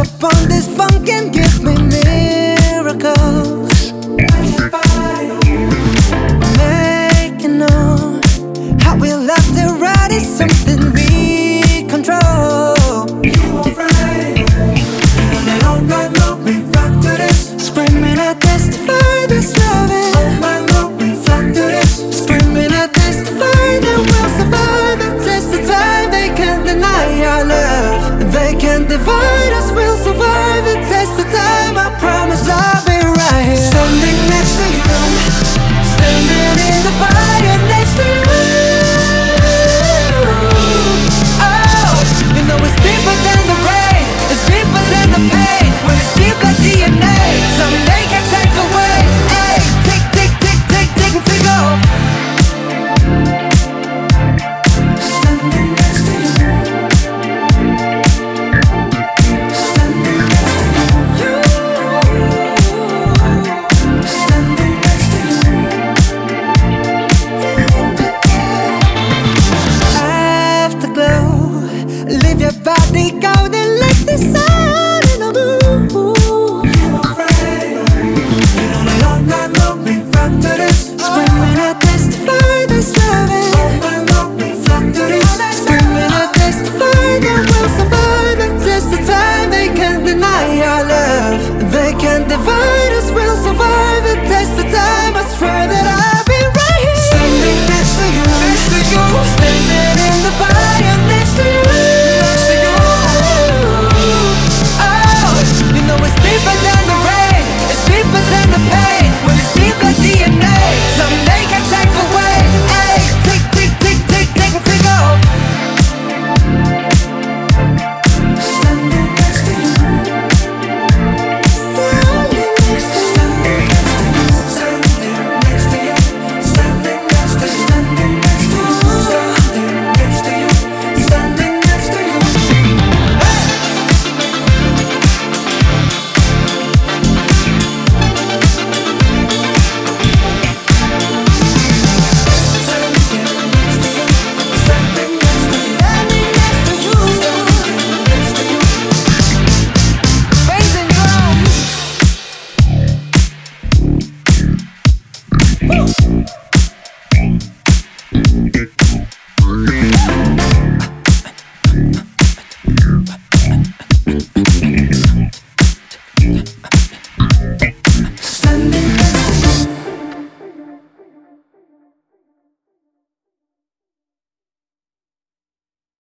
up on this funk and give me miracles. Make you know how we love to ride is something we control. You alright? And all night long we rock to this, screaming I testify this loving. All night long we rock to this, screaming I testify that we'll survive the test of time. They can't deny our love, they can't divide us. We'll survive the test of time. I promise I'll be right here, standing next to you, standing in the fire next to you. Oh, you know it's deeper than the rain, it's deeper than the pain. When it's deep like DNA, something they can't take away. Hey, tick, tick, tick, tick, tick, and tick off. Standing next to you, standing next to you, standing next to you. Afterglow, leave your body golden like the sun in the moon. You alright? You know that all night long we rock to this, screaming I testify this loving. All night long we rock to this, screaming I testify that we'll survive the test of time. They can't deny our love, they can't divide us. We'll survive the test of time. I swear that I'll be right here, standing next to you, next to you, standing in the fire next to you, next to you. Oh, you know it's deeper than the rain, it's deeper than the pain. When it's deep like DNA, something they can't take away. Hey, tick, tick, tick, tick, tick, and tick off. Standing next to you, standing next to you, standing next to you, standing next to you, standing next to you, standing next to you, standing next to you. Hey! Bass and drums. Woo!